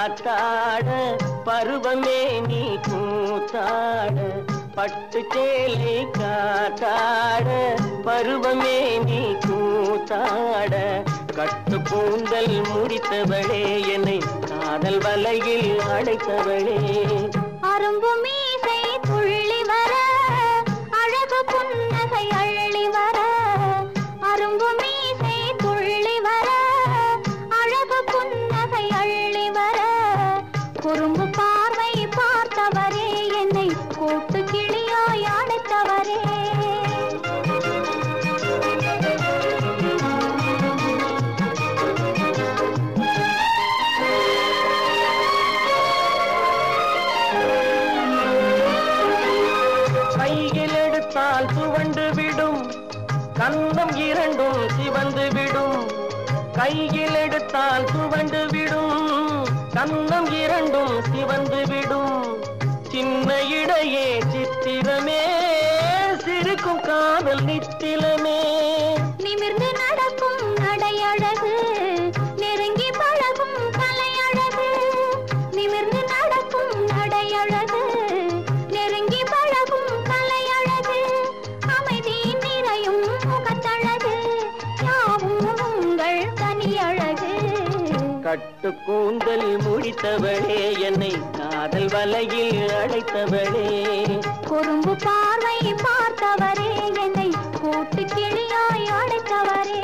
காத்தாட பருவமே நீ கூத்தாட பட்டு சேலை காத்தாட பருவமே நீ கூத்தாட கட்டு கூந்தல் முடித்தவளே என்னை காதல் வலையில் அடைத்தவளே அரும்பு மீசை துள்ளி வர அழகு புன்னகை அள்ளி வர அரும்பு மீசை துள்ளி வர அழகு புன்னகை அள்ளி வர குறும்பு பார்வை பார்த்தவரே என்னை கூட்டு கிளியாய் அடைத்தவரே கையில் எடுத்தால் துவண்டு விடும் கன்னம் இரண்டும் சிவந்து விடும் கையில் எடுத்தால் துவண்டு விடும் கன்னம் இரண்டும் சிவந்து விடும் சின்ன இடையே சித்திரமே சிரிக்கும் காதல் நித்திலமே நிமிர்ந்து நடக்கும் நடையழகு நெருங்கி பழகும் கலையழகு நிமிர்ந்து நடக்கும் நடையழகு நெருங்கி பழகும் கலையழகு அமைதி நிறையும் முகத்தழகு யாவும் உங்கள் தனியழகு கட்டு கூந்தல் முடித்தவளே என்னை காதல் வலையில் அடைத்தவளே குறும்பு பார்வை பார்த்தவரே என்னை கூட்டு கிளியாய் அடைத்தவரே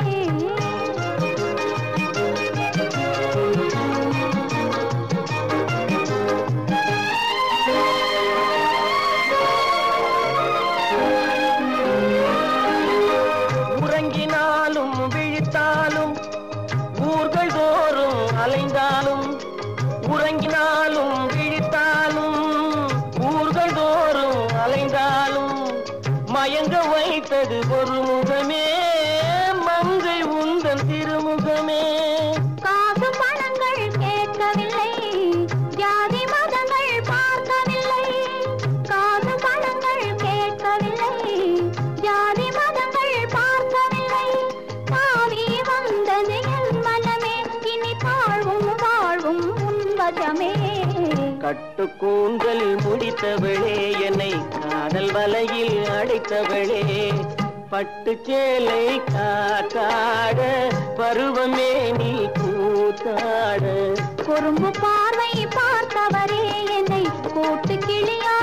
உறங்கினாலும் விழித்தாலும் ஊர்கள் தோறும் அலைந்தாலும் உறங்கினாலும் விழித்தாலும் ஊர்கள் தோறும் அலைந்தாலும் மயங்க வைத்தது ஒரு முகமே மங்கை உந்தன் திருமுகமே காசு பணங்கள் கேட்கவில்லை ஜாதி மதங்கள் பார்க்கவில்லை காசு பணங்கள் கேட்கவில்லை ஜாதி மதங்கள் பார்க்கவில்லை தாவி வந்தது என் மனமே இனி தாழ்வும் வாழ்வும் உன்வசமே கட்டு கூந்தல் முடித்தவளே என்னை காதல் வலையில் அடைத்தவளே பட்டு சேலை காத்தாட பருவமே நீ கூத்தாட குறும்பு பார்வை பார்த்தவரே என்னை கூட்டு கிளியா